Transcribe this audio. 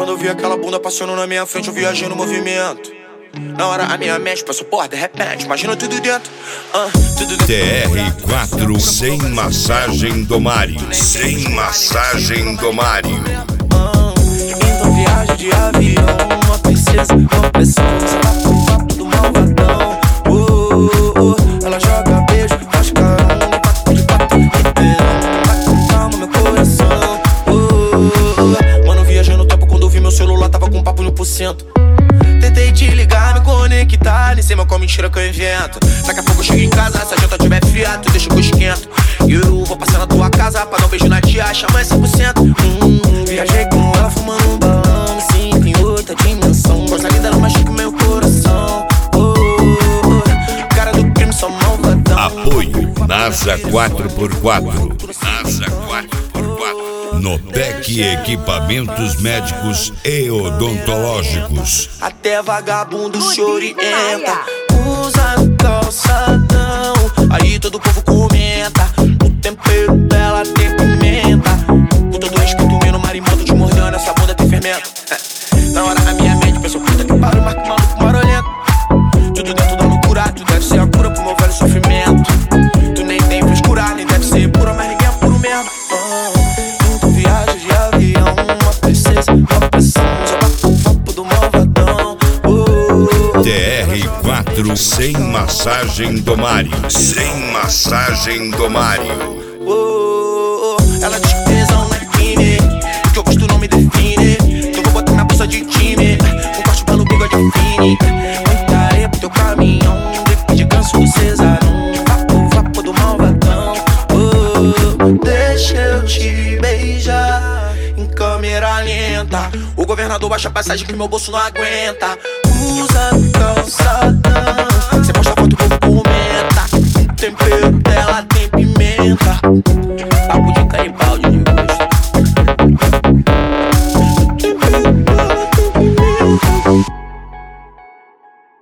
Quando eu vi aquela bunda passando na minha frente, eu viajei no movimento. Na hora a minha mente passou por de repente, imagina tudo dentro, tudo dentro. TR4 sem massagem do Mário. Sem massagem do Mário. Então viagem de avião, uma princesa, uma pressão. Você tá com papo do malvadão. Ela joga beijo, faz caramba, papo de pato, inteirão. Vai com calma meu coração. Mano, viajei no tempo quando eu vi meu celular, tava com papo 1%. Tentei te ligar, me conectar, nem sei mais qual mentira que eu invento. Daqui a pouco eu chego em casa, se a janta tiver fria, tu deixa que eu esquento. E eu vou passar na tua casa pra dar um beijo na tia, chama 100%. Viajei com ela fumando um balão, me sinto em outra dimensão. Coisa linda, ela machuca meu coração. Cara do crime, só malvadão. Apoio NASA 4x4. NASA 4x4. Nopec Equipamentos Médicos e Odontológicos. Até vagabundo se orienta. Usa no calçadão, aí todo o povo comenta. O tempero dela tem pimenta. Com todo respeito, meu marimoto te mordendo, essa bunda tem fermento. Na hora a minha mente pensou, puta que pariu, marca maluco marolento. Tudo dentro da loucura, tu deve ser a cura pro meu velho sofrimento. Tu nem tem frescura, nem deve ser pura, mas ninguém é puro mesmo. Viagem de avião, uma princesa, uma pressão. Joga com o papo do malvadão. TR4 sem massagem do Mário. Sem massagem do Mário. Ela diz que tesão não é crime, que eu gosto não me define. Que eu vou botar minha bolsa de time, um corte pelo bigode afine. Muita areia pro teu caminhão, depois de ganso do cesarão. Vapo do malvadão. Deixa eu te beijar em câmera lenta. O governador baixa a passagem que meu bolso não aguenta. Usa no calçadão, cê posta foto, o povo comenta. O tempero dela tem